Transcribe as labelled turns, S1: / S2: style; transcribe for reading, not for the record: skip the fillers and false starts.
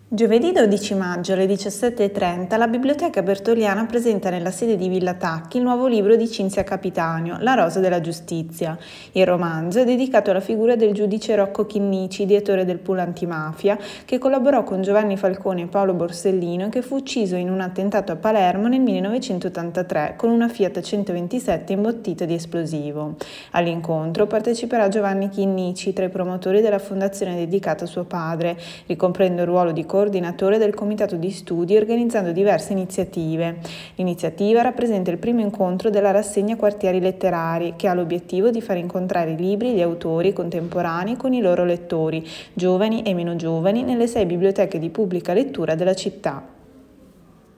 S1: Giovedì 12 maggio alle 17:30 la Biblioteca Bertoliana presenta nella sede di Villa Tacchi il nuovo libro di Cinzia Capitanio, La rosa della giustizia. Il romanzo è dedicato alla figura del giudice Rocco Chinnici, ideatore del pool antimafia, che collaborò con Giovanni Falcone e Paolo Borsellino e che fu ucciso in un attentato a Palermo nel 1983 con una Fiat 127 imbottita di esplosivo. All'incontro parteciperà Giovanni Chinnici, tra i promotori della fondazione dedicata a suo padre, ricoprendo il ruolo di coordinatore del comitato di studi organizzando diverse iniziative. L'iniziativa rappresenta il primo incontro della rassegna Quartieri Letterari, che ha l'obiettivo di far incontrare i libri e gli autori contemporanei con i loro lettori, giovani e meno giovani, nelle 6 biblioteche di pubblica lettura della città.